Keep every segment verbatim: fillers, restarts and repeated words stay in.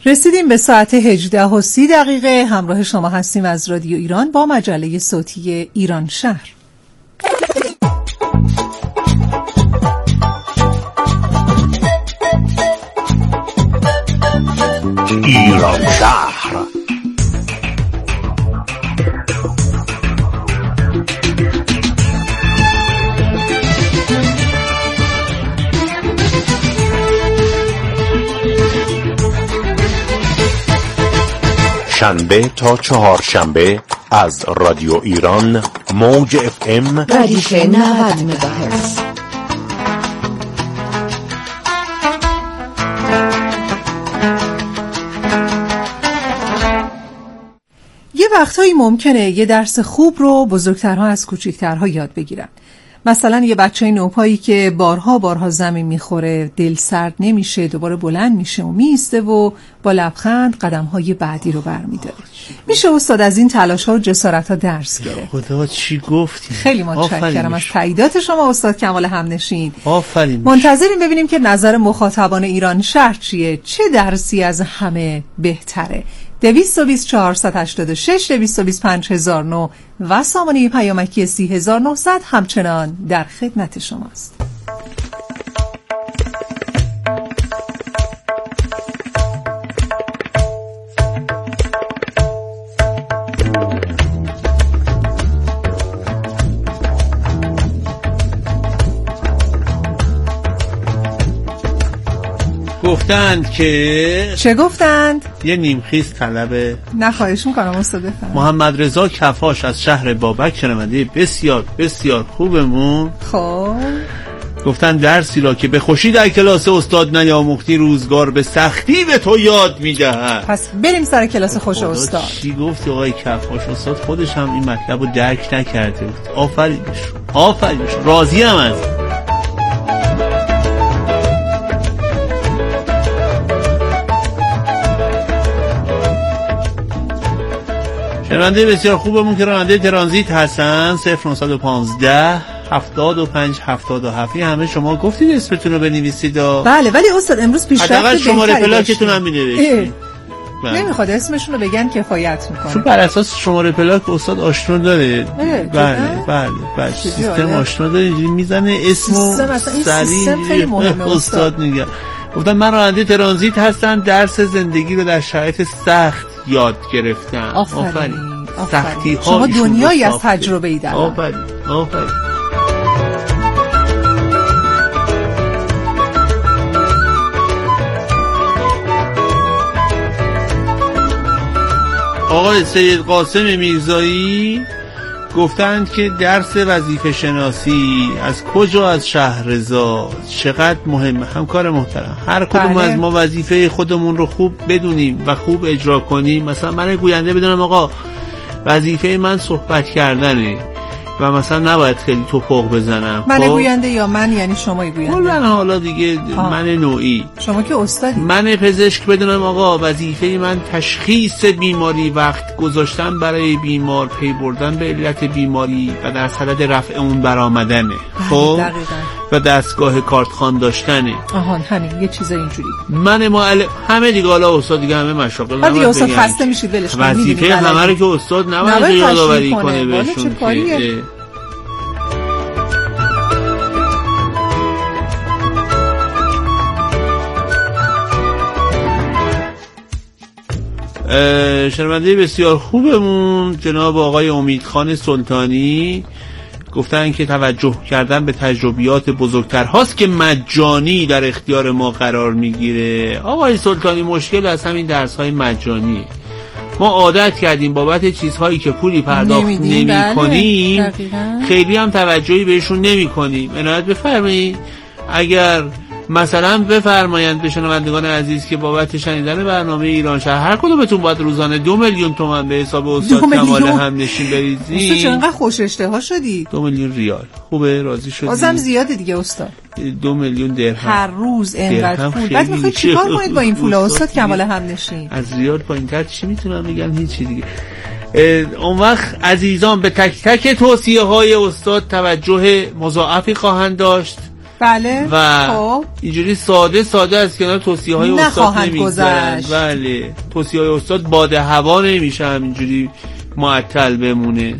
رسیدیم به ساعت هجده و سی دقیقه. همراه شما هستیم از رادیو ایران با مجله صوتی ایران شهر. ایران شهر. شنبه تا چهارشنبه از رادیو ایران موج اف ام ردیف نود مگاهرتز. یه وقتهایی ممکنه یه درس خوب رو بزرگترها از کوچکترها یاد بگیرن. مثلا یه بچه نوپایی که بارها بارها زمین میخوره، دل سرد نمیشه، دوباره بلند میشه و میسته و با لبخند قدمهای بعدی رو برمیداره. میشه استاد از این تلاش‌ها و جسارت‌ها درس گرفت. خدا چی گفتی؟ خیلی متشکرم از تاییدات شما استاد کمال همنشین. آفرین. منتظریم ببینیم که نظر مخاطبان ایران شهر چیه، چه درسی از همه بهتره. دویست و بیست چهارصد و هشتاد و شش دویست و بیست پنج هزار و نه و سامانه پیامکی سی هزار و نهصد همچنان در خدمت شماست. گفتند که چه گفتند؟ یه نیمخیز طلب نخواهش میکنم استاد بفرمایید. محمد رضا کفاش از شهر بابک شنونده بسیار بسیار خوبمون. خب گفتن درسی را که به خوشی در کلاس استاد نیاموختی روزگار به سختی به تو یاد میدهد. پس بریم سر کلاس خوش استاد. چی گفت آقای کفاش؟ استاد خودش هم این مطلب رو درک نکرده بود. آفرینش آفرینش راضی هم از شنونده بسیار خوبمون که راننده ترانزیت هستن. صفر نهصد و پانزده هفتاد و پنج هفتاد و هفت. همه شما گفتید اسمتون رو بنویسید. بله ولی استاد امروز پیشرفت بهتری داشتید. شماره پلاکتون هم می‌نوشتید. نمیخواد اسمشون رو بگن کفایت میکنه. چون بر اساس شماره پلاک استاد آشنا داره. بله بله بله سیستم آشنا داره، اینجوری میزنه اسمو سریع استاد میگه. گفتن من راننده ترانزیت هستم، درس زندگی رو در شرایط سخت یاد گرفتم. آفرین. سختی ها شما دنیایی از تجربه ای دارید. آفرین آفرین. آقای سید قاسم میرزایی گفتند که درس وظیفه شناسی از کجا از شهرزاد چقدر مهمه. همکار محترم، هر کدوم بله. از ما وظیفه خودمون رو خوب بدونیم و خوب اجرا کنیم. مثلا من گوینده بدونم آقا وظیفه من صحبت کردنه و مثلا نباید خیلی توپق بزنم. من گوینده یا من یعنی شما گوینده؟ من حالا دیگه ها. من نوعی. شما که استادی. من پزشک بدونم آقا وظیفه من تشخیص بیماری، وقت گذاشتن برای بیمار، پی بردن به علت بیماری و در صدد رفع اون برآمدنه. خب و دستگاه کارتخوان داشتنه. آهان همین یه چیز اینجوری. من معلم همه دیگه حالا استاد دیگه همه مشاغل. بعد دیگه استاد خسته میشید ولش کنید. وظیفه همه رو که استاد نباید یادآوری کنه بهشون. شنونده بسیار خوبمون جناب آقای امیدخان سلطانی گفتن که توجه کردن به تجربیات بزرگتر هاست که مجانی در اختیار ما قرار میگیره. آقای سلطانی مشکل از همین درس های مجانی. ما عادت کردیم بابت چیزهایی که پولی پرداخت نمی بله. کنیم خیلی هم توجهی بهشون نمی کنیم. عنایت بفرمایید اگر مثلا بفرمایند به شنوندگان عزیز که بابت شنیدن برنامه ایران شهر هر کدومتون باید روزانه دو میلیون تومان به حساب استاد کمال همنشین بریزین. تو چقدر خوش اشتها شدی؟ دو میلیون ریال. خوبه راضی شدی؟ بازم زیاده دیگه استاد. دو میلیون درهم هر روز اینقدر پول. بعد میخواید چیکار کنید با این پول استاد کمال همنشین؟ از ریال پایین‌تر چی میتونم بگم؟ هیچی دیگه. اون وقت عزیزان به تک تک توصیه های استاد توجه مضاعفی خواهند داشت بله. و خب اینجوری ساده ساده از کنار توصیه های استاد نمیگذرن. بله توصیه های استاد باد هوا نمیشه همینجوری معطل بمونه.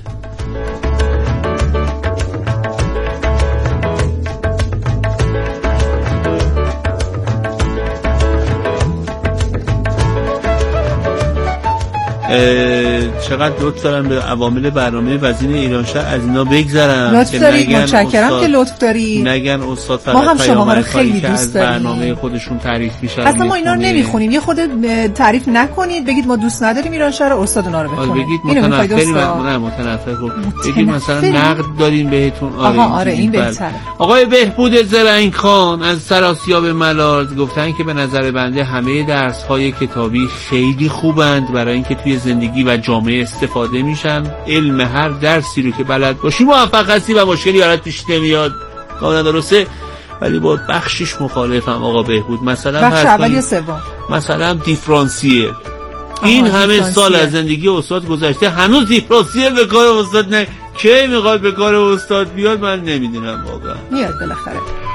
چقدر لطف دارم به عوامل برنامه وزین ایرانشهر از اینا بگذرم. لطف دارید، متشکرم که لطف دارید. نگن استاد فقط ما هم شما رو خیلی دوست داریم. برنامه خودشون تعریف میشن. اصلا ما اینا رو نمیخونیم. یه خود تعریف نکنید، بگید ما دوست نداریم ایرانشهر، استاد اونا رو بخونید. بگید متنفریم، نه متنفر خب. بگید مثلا نقد داریم بهتون. آره آره این بهتره. آقای بهبود زرنگ خان از سراسیاب ملارد گفتن که به نظر بنده همه درس های کتابی خیلی خوبند برای اینکه توی زندگی و جامعه استفاده میشن. علم هر درسی رو که بلد باشی موفق هستی و مشکلی برات پیش نمیاد. کاملا درسته، ولی با بخشش مخالفم آقا بهبود. مثلا بخش اول یا سوم، مثلا دیفرانسیل. این همه سال از زندگی استاد گذشته هنوز دیفرانسیل به کار استاد نه. کی میخواد به کار استاد بیاد من نمیدونم واقعا. میاد بالاخره.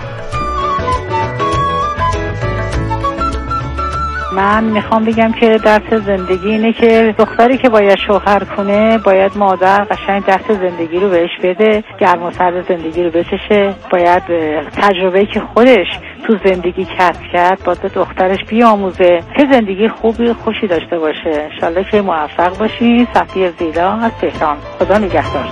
من میخوام بگم که درس زندگی اینه که دختری که باید شوهر کنه باید مادر قشنگ درس زندگی رو بهش بده، گرم و سرد زندگی رو بچشه، باید تجربه‌ای که خودش تو زندگی کسب کرد باید به دخترش بیاموزه که زندگی خوبی خوشی داشته باشه. انشالله که موفق باشی. صفیه زیلا از تهران. خدا نگهدار.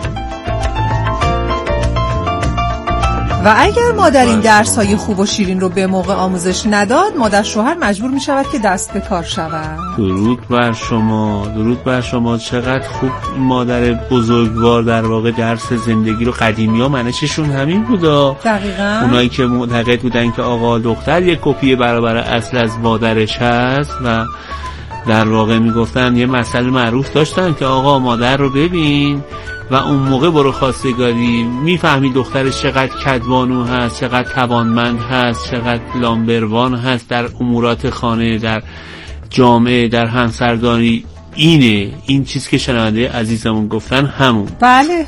و اگر مادر این درس‌های خوب و شیرین رو به موقع آموزش نداد، مادر شوهر مجبور می شود که دست به کار شود. درود بر شما، درود بر شما. چقدر خوب مادر بزرگوار در واقع درس زندگی رو، قدیمی ها منششون همین بودا. دقیقاً. اونایی که معتقد بودن که آقا دختر یک کپی برابر اصل از مادرش هست و در واقع میگفتن یه مسئله معروف داشتن که آقا مادر رو ببین و اون موقع برو خواستگاری میفهمی دخترش چقدر کدبانو هست، چقدر توانمند هست، چقدر لامبروان هست در امورات خانه، در جامعه، در همسرداری. اینه این چیز که شنونده عزیزمون گفتن همون. بله.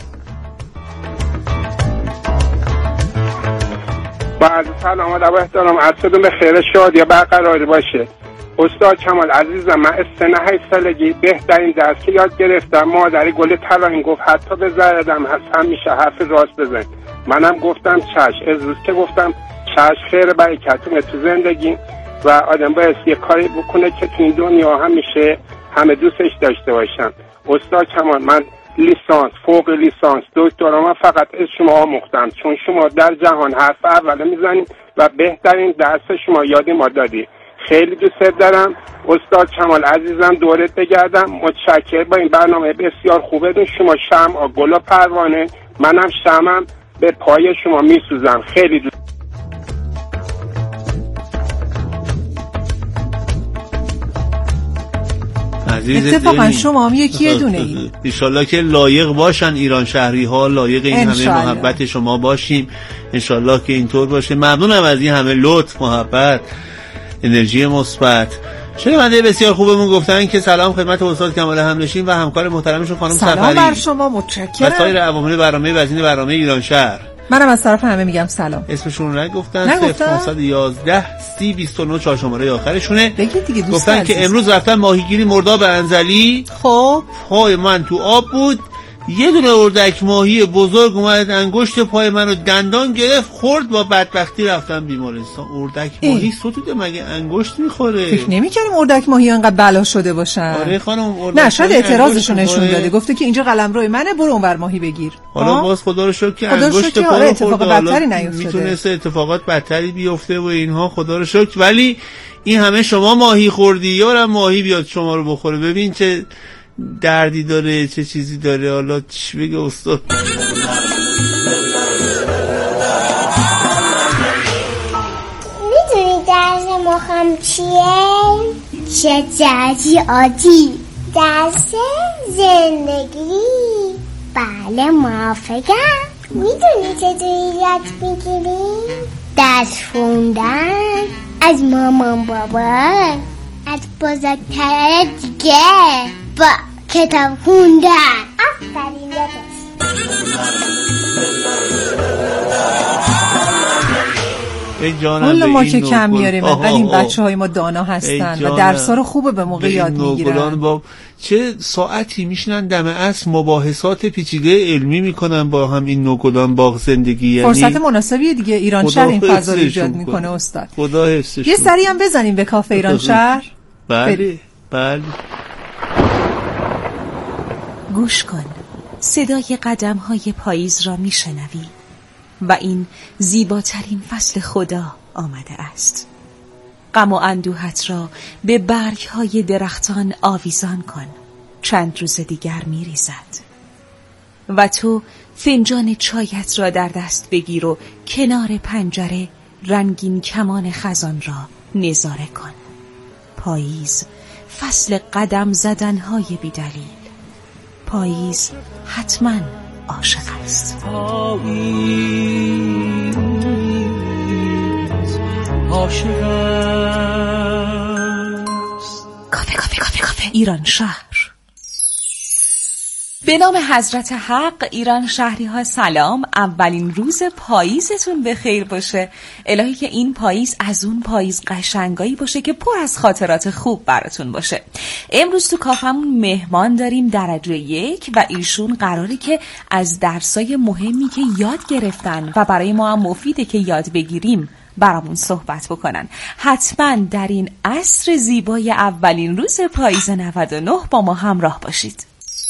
بعد سلام و احترام عرضتون به خیر، شاد یا برقراری باشه. استاد کمال عزیزم، من از سن هشت سالگی بهترین درس که یاد گرفتم مادری گل طلا این گفت حتی به زردم هست همیشه حرف راست بزن. منم گفتم چش. از روز که گفتم چش خیر برکتونه تو زندگی و آدم باید یه کاری بکنه که تو این دنیا همیشه همه دوستش داشته باشن. استاد کمال، من لیسانس، فوق لیسانس، دکترا من فقط از شما آموختم، چون شما در جهان حرف اول میزنید و بهترین درس شما یادی ما دادی. خیلی دوست دارم استاد کمال عزیزم، دورت بگردم. متشکر با این برنامه بسیار خوبه. دو شما شمع گل و پروانه، منم شمعم به پای شما میسوزم. خیلی دوست. اتفاقا شما هم یکی دونه ای. انشالله که لایق باشن ایران شهری ها، لایق این همه محبت شما باشیم. انشالله که اینطور باشه. ممنونم از این همه لطف، محبت، انرژی مثبت. شنونده بسیار خوبمون گفتن که سلام خدمت استاد کمال همنشین و همکار محترمشون خانم سفری. سلام بر شما، متشکرم. و سایر عوامل برنامه وزین برنامه ایران شهر. منم از طرف همه میگم سلام. اسمشون رو نگفتن. صفر پانصد و یازده سی بیست و نه چهار شماره آخرشونه. بگید دیگه دوست گفتن عزیز. که امروز رفتن ماهیگیری مرداب انزلی. خب پای من تو آب بود، یه دونه اردک ماهی بزرگ اومد انگشت پای منو دندان گرفت، خورد، با بدبختی رفتم بیمارستان. اردک ماهی ستوده مگه انگشت میخوره؟ فکر نمی‌کردیم اردک ماهی انقدر بلا شده باشن. آره خانم، اردک نه شاید اعتراضشون نشون داده، گفته که اینجا قلمرو منه، برو اونور ماهی بگیر. حالا باز خدا رو شکر که انگشت پا آره رو خورده، بدتری نیفتاده. میتونسته اتفاقات بدتری بیفته و اینها، خدا رو شکر. ولی این همه شما ماهی خوردی، یارم ماهی بیاد شما رو بخوره. ببین چه دردی داره، چه چیزی داره. حالا چی بگه استاد؟ میدونی درس مخم چیه؟ شجاعتی عادی. درس زندگی. بله موافقم. میدونی چطوری یاد میگیریم؟ درس خوندن از مامان بابا، از بزرگتر دیگه، با کتاب خوندن. آفرین یادش. حالا ما که کم میاریم انقدر این بچه های ما دانا هستن و درسا رو خوبه به موقع یاد میگیرن. با چه ساعتی میشنن دم عصر مباحثات پیچیده علمی میکنن با هم این نوگلان باغ زندگی. یعنی فرصت مناسبیه دیگه. ایران شهر این فضا رو ایجاد میکنه استاد. خدا حفظش. یه سری هم بزنیم به کافه ایران شهر. بله بله. گوش کن، صدای قدم های پاییز را میشنوی و این زیباترین فصل خدا آمده است. غم و اندوهت را به برگ های درختان آویزان کن، چند روز دیگر می ریزد. و تو فنجان چایت را در دست بگیر و کنار پنجره رنگین کمان خزان را نظاره کن. پاییز فصل قدم زدن های بی دلیل. پاییز حتما عاشق است. پاییز عاشق است. کافه کافه کافه کافه ایران شهر. به نام حضرت حق. ایران شهری ها سلام. اولین روز پاییزتون به خیر باشه. الهی که این پاییز از اون پاییز قشنگایی باشه که پر از خاطرات خوب براتون باشه. امروز تو کافمون مهمان داریم درجه یک و ایشون قراره که از درسای مهمی که یاد گرفتن و برای ما هم مفیده که یاد بگیریم برامون صحبت بکنن. حتما در این عصر زیبای اولین روز پاییز نود و نه با ما همراه باشید.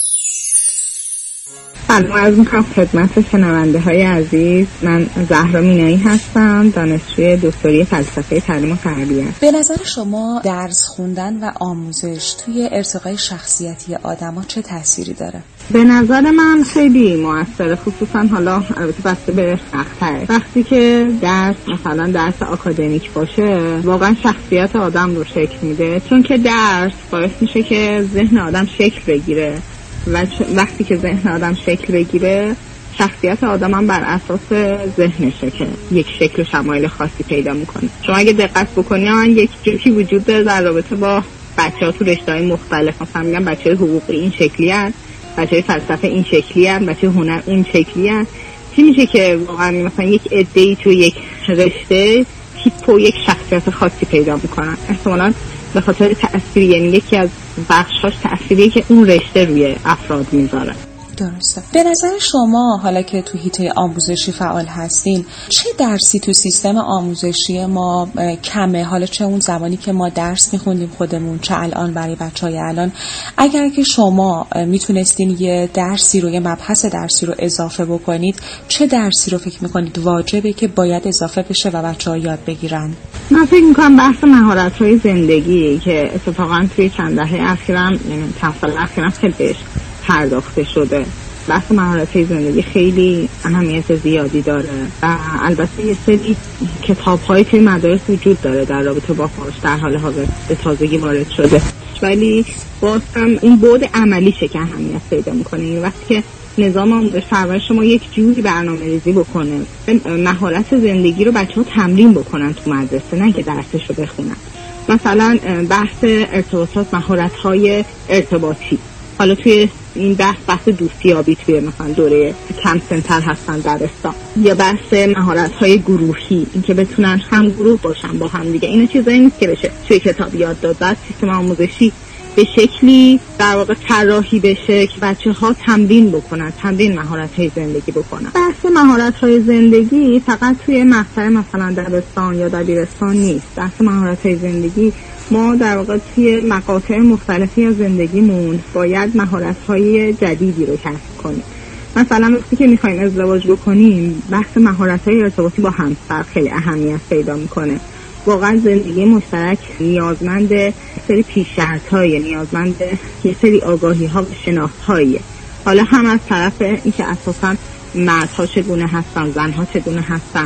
سلام عرض می‌کنم خدمت شنونده های عزیز. من زهرا مینایی هستم، دانشجوی دکتری فلسفه تعلیم و تربیت. به نظر شما درس خوندن و آموزش توی ارتقای شخصیتی آدم‌ها چه تأثیری داره؟ به نظر من خیلی موثره، خصوصا حالا البته بسته به مقطعه. وقتی که درس مثلا درس آکادمیک باشه واقعا شخصیت آدم رو شکل میده، چون که درس باعث میشه که ذهن آدم شکل بگیره و وقتی که ذهن آدم شکل بگیره شخصیت آدم هم بر اساس ذهنشه که یک شکل و شمایل خاصی پیدا میکنه. شما اگه دقت بکنی من یک جوکی وجود داره در رابطه با بچه ها تو رشته‌های مختلف. مثلا میگن بچه حقوقی این شکلی هست، بچه فلسفه این شکلی هست، بچه هنر این شکلی هست. چی میشه که واقعا مثلا یک عده‌ای تو یک رشته تیپ و یک شخصیت خاصی پیدا میکنن، احتمالاً به خاطر تأثیری، یعنی یکی از بخشاش تأثیری که اون رشته روی افراد میذاره. درسته. به نظر شما حالا که تو حیطه آموزشی فعال هستین چه درسی تو سیستم آموزشی ما کمه؟ حالا چه اون زمانی که ما درس میخوندیم خودمون، چه الان برای بچهای الان. اگر که شما میتونستین یه درسی رو، یه مبحث درسی رو اضافه بکنید، چه درسی رو فکر میکنید واجبه که باید اضافه بشه و بچه‌ها یاد بگیرن؟ من فکر میکنم بحث مهارت‌های زندگی که اتفاقا توی چند دهه اخیرم، یعنی چند سال اخیرم خیلی بهش پرداخته شده. بحث مهارت‌های زندگی خیلی اهمیت زیادی داره و البته یه سری کتاب‌های توی مدارس وجود داره در رابطه با فارش در حال حاضر به تازگی وارد شده، ولی باز هم این بعد عملیشه که اهمیت پیدا می‌کنه. این وقتی که نظام آموزش پرورش شما یک جوری برنامه‌ریزی بکنه مهارت زندگی رو بچه‌ها تمرین بکنن تو مدرسه، نه که درسش رو بخونن. مثلا بحث ارتباطات، مهارت‌های ارتباطی، حالا توی این بحث بحث دوستیابی توی مثلا دوره کم سن‌تر هستن دبستان، یا بحث مهارت‌های گروهی، اینکه بتونن هم گروه باشن با هم دیگه. اینا چیزایی نیست که بشه توی کتاب یاد داد. بعد سیستم آموزشی به شکلی در واقع طراحی بشه که بچه‌ها تمرین بکنن، تمرین مهارت‌های زندگی بکنن. بحث مهارت‌های زندگی فقط توی مقطع مثلا دبستان یا دبیرستان نیست. بحث مهارت‌های زندگی ما در واقع توی مقاطع مختلفی از زندگیمون باید مهارت‌های جدیدی رو کسب کنیم. مثلا وقتی که می‌خوایم ازدواج بکنیم بحث مهارت‌های ارتباطی با همسر خیلی اهمیت پیدا می‌کنه. واقعا زندگی مشترک نیازمند سری پیش‌شرط‌های، نیازمند یه سری آگاهی‌ها و شناخت‌هاییه. حالا هم از طرف اینکه اساساً مردها چگونه هستن، زنها چگونه هستن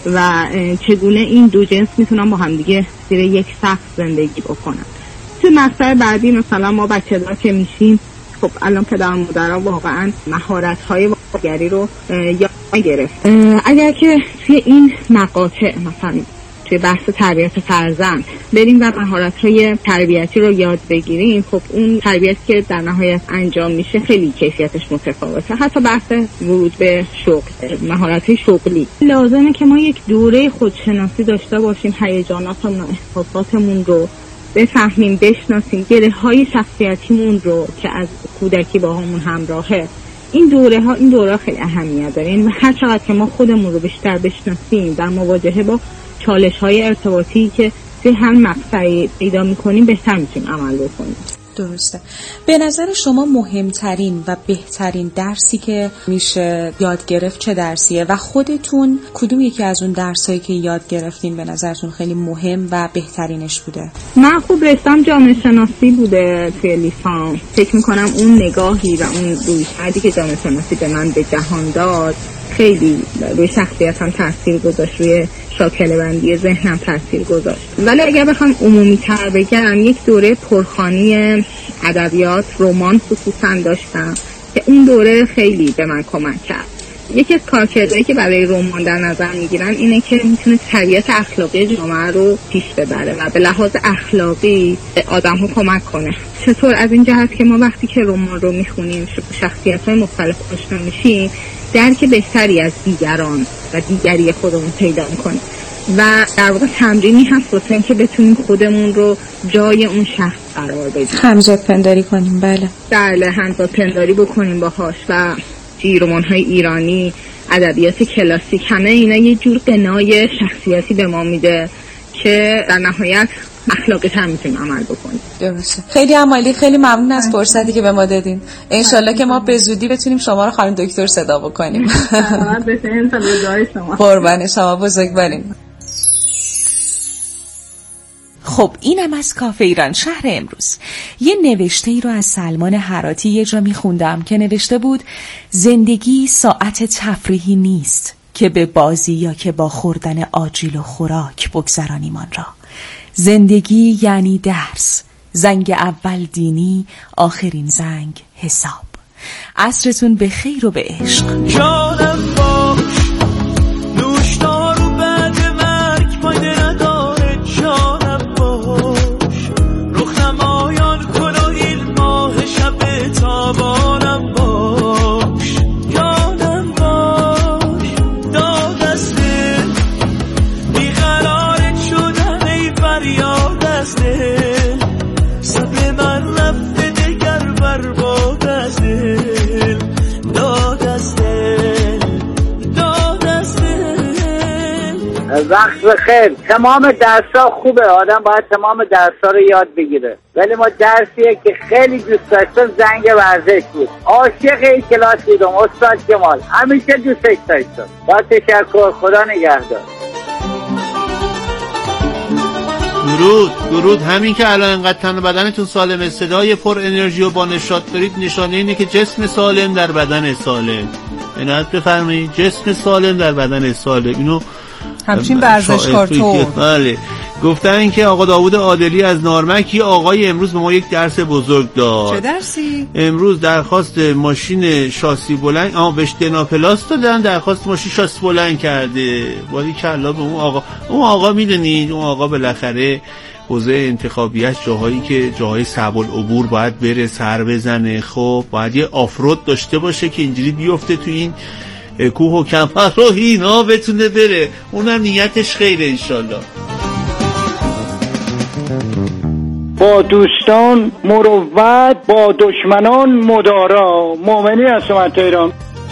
و چگونه این دو جنس میتونن با هم دیگه زیر یک سقف زندگی بکنن. تو مقطع بعدی مثلا ما بچه‌دار که میشیم، خب الان پدر و مادرها واقعا مهارت‌های واقعی رو یاد گرفت. اگر که توی این مقاطع مثلا توی بحث تربیت فرزند بریم و مهارت‌های تربیتی رو یاد بگیریم، خب اون تربیتی که در نهایت انجام میشه خیلی کیفیتش متفاوته. حتی بحث ورود به شغل، مهارت‌های شغلی، لازمه که ما یک دوره خودشناسی داشته باشیم، هیجاناتمون و احساساتمون رو بفهمیم، بشناسیم، گره‌های شخصیتیمون رو که از کودکی با همون همراهه. این دوره ها این دوره ها خیلی اهمیت داره. یعنی هر چقدر که ما خودمون رو بیشتر بشناسیم در مواجهه با چالش های ارتباطی که توی هر مقطعی پیدا می‌کنیم بهتر می‌تونیم عمل بکنیم. درسته. به نظر شما مهمترین و بهترین درسی که میشه یاد گرفت چه درسیه و خودتون کدوم یکی از اون درسایی که یاد گرفتین به نظرتون خیلی مهم و بهترینش بوده؟ من خوب رسم جامعه شناسی بوده توی لیسانس. فکر میکنم اون نگاهی و اون رویکردی که جامعه شناسی به من به جهان داد خیلی روی شخصیتم تاثیر گذاشت، روی شاکله بندی ذهنم تاثیر گذاشت. ولی اگر بخوام عمومی تر بگم، یک دوره پرخوانی ادبیات، رمان خصوصا داشتم که اون دوره خیلی به من کمک کرد. یکی از کارکردهایی که برای رمان در نظر میگیرن اینه که میتونه تربیت اخلاقی جامعه رو پیش ببره و به لحاظ اخلاقی آدم ها کمک کنه. چطور؟ از این جهت که ما وقتی که رمان رو میخونیم، شخصیت‌های مختلف آشنا میشیم، درک بهتری از دیگران و دیگری خودمون پیدا میکنیم و در واقع تمرینی هست واسه اینکه بتونیم خودمون رو جای اون شخص قرار بدیم، همزاد پنداری کنیم. بله بله همزاد پنداری بکنیم باهاش. و رمان‌های ایرانی، ادبیات کلاسیک، همه اینا یه جور قنای شخصیتی به ما میده که در نهایت اخلاقی هم میتونیم عمل بکنیم. درسته. خیلی عمالی، خیلی ممنون از فرصتی که به ما دادین. انشالله که ما به زودی بتونیم شما رو خانم دکتر صدا بکنیم. سلامت باشین. سلام شما. قربان شما، بزرگوارین. خب اینم از کافه ایران شهر امروز. یه نوشته ای رو از سلمان هراتی یه جا میخوندم که نوشته بود زندگی ساعت تفریحی نیست که به بازی یا که با خوردن آجیل و خوراک بگذرانیم آن را. زندگی یعنی درس، زنگ اول دینی، آخرین زنگ حساب. عصرتون به خیر و به عشق. جانم باش نوشدار و بعد مرگ پایده نداره. جانم باش رخ نمایان کن و این ماه شب تابانم باش. جانم باش داد از دل بیقرارت شدم ای فریاد از دل. صبر من رفته دگر برباد از دل. داد از دل داد از دل. وقت بخیر. تمام درس‌ها خوبه، آدم باید تمام درس‌ها رو یاد بگیره، ولی ما درسیه که خیلی دوست داشتم زنگ ورزش بود. عاشق این کلاس بودم. استاد کمال همیشه دوستش داشتم. با تشکر، خدا نگهدار. درود درود. همین که الان انقدر تن و بدنتون سالمه، صدای پر انرژی و با نشاط دارید، نشانه اینه که جسم سالم در بدن سالم. عنایت بفرمایید، جسم سالم در بدن سالم. اینو همچین ورزشکار تو. بله. گفتن که آقا داوود عادلی از نارمک، آقای امروز به ما یک درس بزرگ داد. چه درسی؟ امروز درخواست ماشین شاسی بلند، آها بهش دناپلاس دادن، درخواست ماشین شاسی بلند کرده. باری کلا به اون آقا. اون آقا میدونید اون آقا بالاخره حوزه انتخابیش جاهایی که جاهای صعب العبور باید بره سر بزنه. خب باید یه آفرود داشته باشه که اینجوری بیفته تو این کوه و کمپر رو اینا بتونه بره. اونم نیتش خیره انشالله. با دوستان مروت، با دشمنان مدارا. مؤمنی هستم از ایران.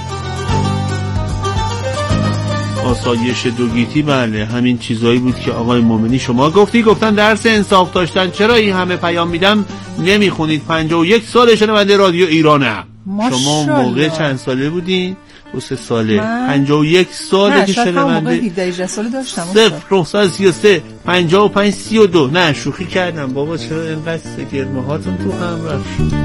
آسایش دوگیتی، بله همین چیزایی بود که آقای مومنی شما گفتی. گفتن درس انصاف داشتن. چرا این همه پیام میدم نمیخونید؟ پنجاه و یک سال شنونده رادیو ایرانم. شما موقع چند ساله بودین؟ دو سه ساله. پنجاه و یک ساله که شنونده. هفده ساله داشتم. صفر نه سی و سه پنجاه و پنج سی و دو. نه شوخی کردم بابا، چرا اینقدر گرمهاتون تو هم رفت؟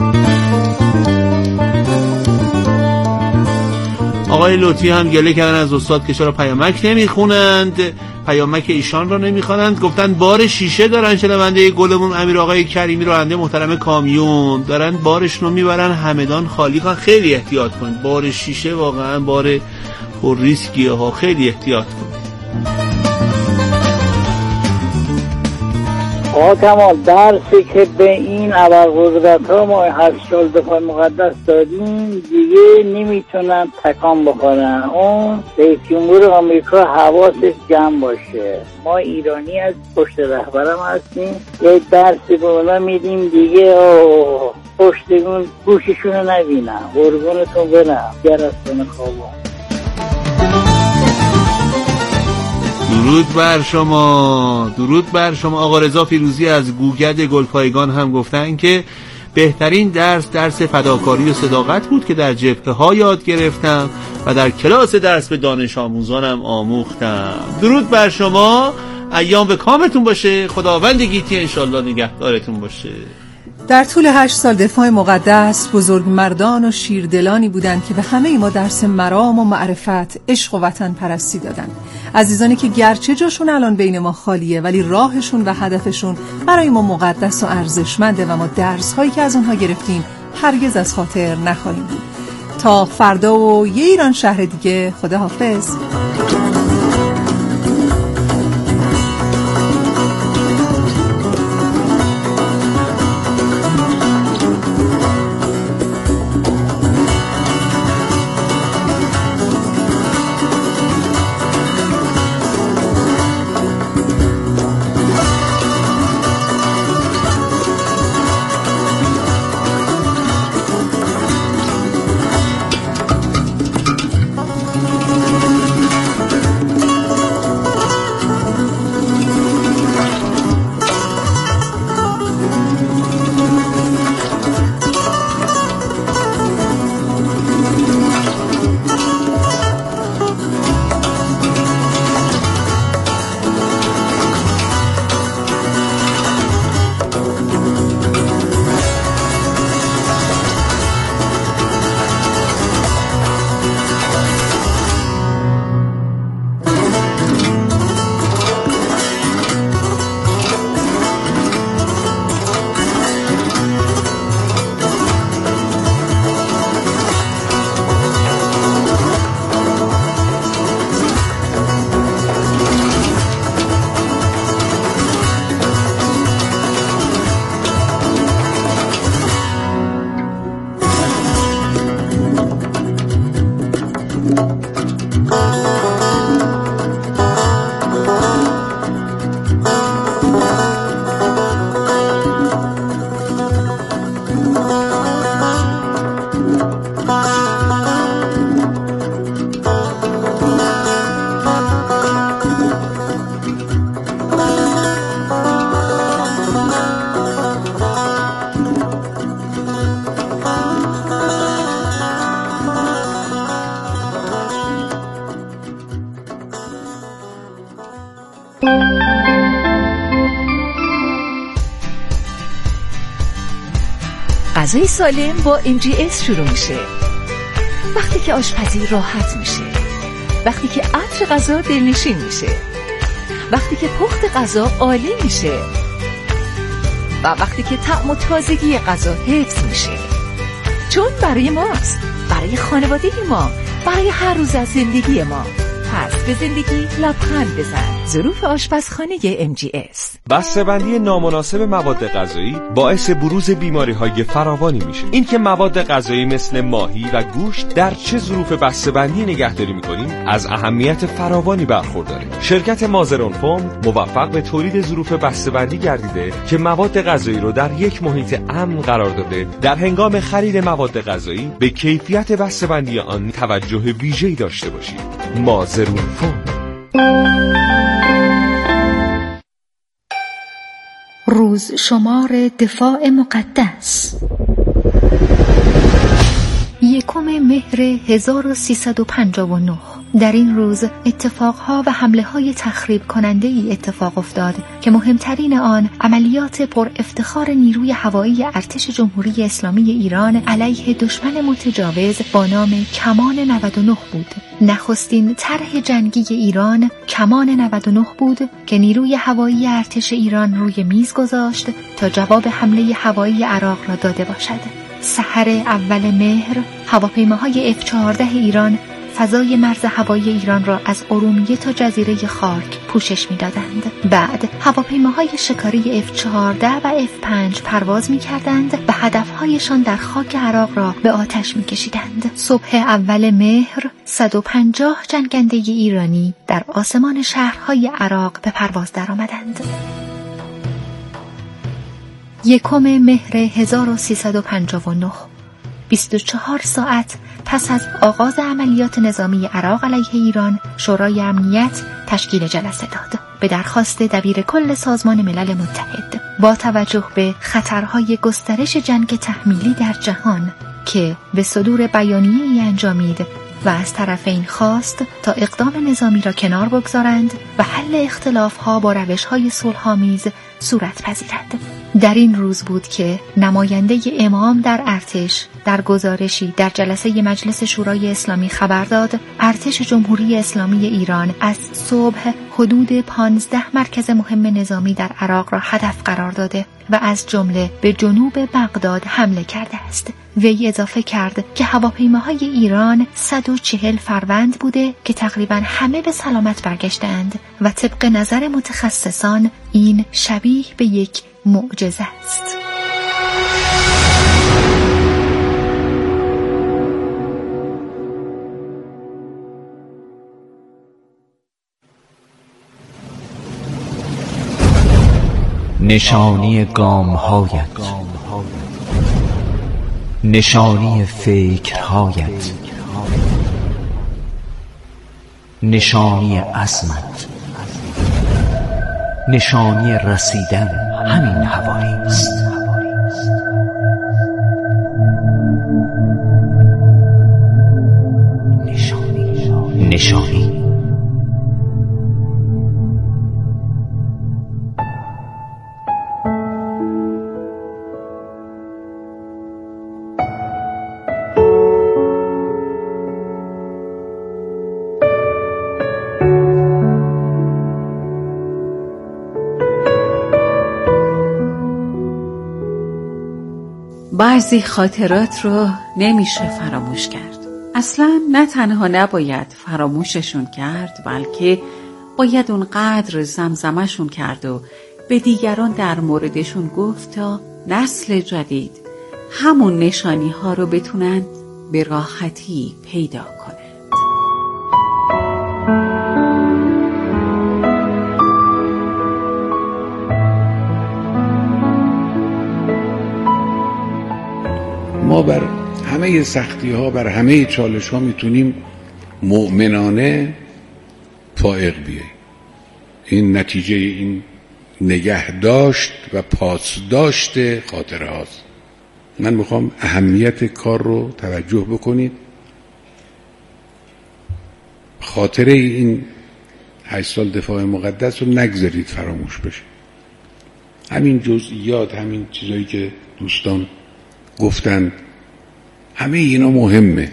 آقای لطفی هم گله کردن از استاد که چرا پیامک نمیخونند، پیامک ایشان رو نمیخوانند. گفتن بار شیشه دارن شنونده گلمون امیر آقای کریمی راننده محترم کامیون، دارن بارش رو میبرن همدان خالی کن. خیلی احتیاط کن، بار شیشه واقعا بار پر ریسکیه ها، خیلی احتیاط کن. آقا کمال درسی که به این ابرقدرت ها ما هشت سال دفاع مقدس دادیم دیگه نمیتونن تکان بخورن. اون رئیس جمهور آمریکا حواسش جمع باشه، ما ایرانی از پشت رهبرم هستیم، یه درسی به اونا میدیم دیگه اوه پشتگون گوششون رو نبینم. قربونتون برم، گرستون خوابم. درود بر شما، درود بر شما. آقا رضا فیروزی از گوگد گلپایگان هم گفتن که بهترین درس درس فداکاری و صداقت بود که در جبهه ها یاد گرفتم و در کلاس درس به دانش آموزانم آموختم. درود بر شما، ایام به کامتون باشه، خداوند گیتی انشالله نگهدارتون باشه. در طول هشت سال دفاع مقدس بزرگ مردان و شیردلانی بودند که به همه ما درس مرام و معرفت، عشق و وطن پرستی دادند. عزیزانی که گرچه جاشون الان بین ما خالیه ولی راهشون و هدفشون برای ما مقدس و ارزشمنده و ما درس هایی که از اونها گرفتیم هرگز از خاطر نخواهیم بود. تا فردا و یه ایران شهر دیگه، خداحافظ. غذای سالم با ام جی اس شروع میشه. وقتی که آشپزی راحت میشه، وقتی که عطر غذا دلنشین میشه، وقتی که پخت غذا عالی میشه و وقتی که طعم و تازگی غذا حفظ میشه. چون برای ماست، برای خانواده ما، برای هر روز از زندگی ما. پس به زندگی لبخند بزن. ظروف آشپزخانه ام جی اس. بسته‌بندی نامناسب مواد غذایی باعث بروز بیماری‌های فراوانی میشه. این که مواد غذایی مثل ماهی و گوشت در چه ظروف بسته‌بندی نگهداری می‌کنیم از اهمیت فراوانی برخورداره. شرکت مازرون فوم موفق به تولید ظروف بسته‌بندی گردیده که مواد غذایی رو در یک محیط امن قرار داده. در هنگام خرید مواد غذایی به کیفیت بسته‌بندی آن توجه ویژه‌ای داشته باشید. مازرون فوم. روز شمار دفاع مقدس، یکم مهر هزار و سیصد و پنجاه و نه. در این روز اتفاقها و حمله‌های تخریب کننده ای اتفاق افتاد که مهمترین آن عملیات پر افتخار نیروی هوایی ارتش جمهوری اسلامی ایران علیه دشمن متجاوز با نام کمان نود و نه بود. نخستین طرح جنگی ایران کمان نود و نه بود که نیروی هوایی ارتش ایران روی میز گذاشت تا جواب حمله هوایی عراق را داده باشد. سحر اول مهر هواپیماهای اف چهارده ایران فضای مرز هوایی ایران را از ارومیه تا جزیره خارک پوشش می‌دادند. بعد هواپیماهای شکاری اف چهارده و اف پنج پرواز می‌کردند و هدف‌هایشان در خاک عراق را به آتش می‌کشیدند. صبح اول مهر صد و پنجاه جنگنده ایرانی در آسمان شهرهای عراق به پرواز درآمدند. یکم مهر هزار و سیصد و پنجاه و نه، بیست و چهار ساعت پس از آغاز عملیات نظامی عراق علیه ایران، شورای امنیت تشکیل جلسه داد به درخواست دبیر کل سازمان ملل متحد با توجه به خطرهای گسترش جنگ تحمیلی در جهان که به صدور بیانیه‌ای انجامید و از طرفین خواست تا اقدام نظامی را کنار بگذارند و حل اختلاف‌ها با روش‌های صلح‌آمیز صورت پذیرد. در این روز بود که نماینده امام در ارتش در گزارشی در جلسه مجلس شورای اسلامی خبر داد ارتش جمهوری اسلامی ایران از صبح حدود پانزده مرکز مهم نظامی در عراق را هدف قرار داده و از جمله به جنوب بغداد حمله کرده است. وی اضافه کرد که هواپیماهای ایران صد و چهل فروند بوده که تقریباً همه به سلامت برگشتند و طبق نظر متخصصان این شبیه به یک معجزه است. نشانی گام‌هایت، نشانی فکرهایت، نشانی عزمت، نشانی رسیدن همین حوالی است. نشانی نشانی بعضی خاطرات رو نمیشه فراموش کرد. اصلا نه تنها نباید فراموششون کرد، بلکه باید اونقدر زمزمشون کرد و به دیگران در موردشون گفت تا نسل جدید همون نشانی ها رو بتونن به راحتی پیدا کنن. ما بر همه سختی ها، بر همه چالش ها میتونیم مؤمنانه فائق بیاییم. این نتیجه این نگهداشت و پاسداشت خاطره هاست. من میخوام اهمیت کار رو توجه بکنید. خاطره این هشت سال دفاع مقدس رو نگذارید فراموش بشه. همین جزئیات، همین چیزایی که دوستان گفتن، همه اینا مهمه.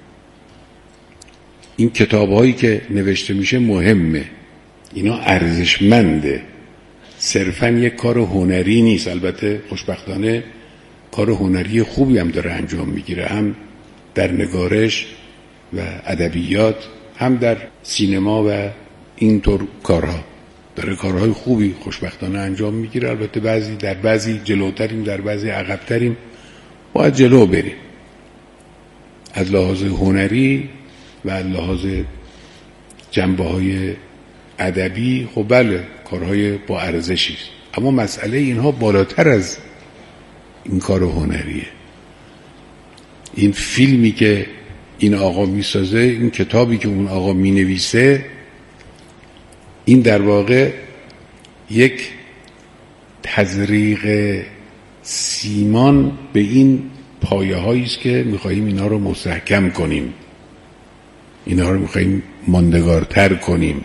این کتاب‌هایی که نوشته میشه مهمه، اینا ارزشمنده. صرفاً یک کار هنری نیست. البته خوشبختانه کار هنری خوبی هم داره انجام میگیره، هم در نگارش و ادبیات، هم در سینما و اینطور کارها داره کارهای خوبی خوشبختانه انجام میگیره. البته بعضی در بعضی جلوتریم، در بعضی عقبتریم. باید جلو بریم از لحاظ هنری و از لحاظ جنبه‌های ادبی. خب بله کارهای با ارزشی است، اما مسئله اینها بالاتر از این کار هنریه. این فیلمی که این آقا میسازه، این کتابی که اون آقا مینویسه، این در واقع یک تزریق سیمان به این پایه هایی است که میخواییم اینا رو مستحکم کنیم، اینا رو میخواییم ماندگارتر کنیم.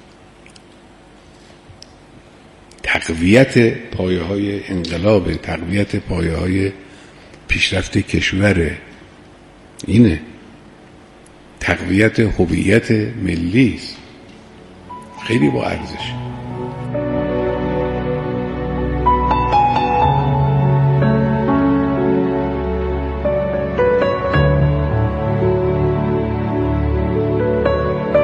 تقویت پایه های انقلاب، تقویت پایه های پیشرفت کشور، اینه تقویت هویت ملی است. خیلی با ارزش.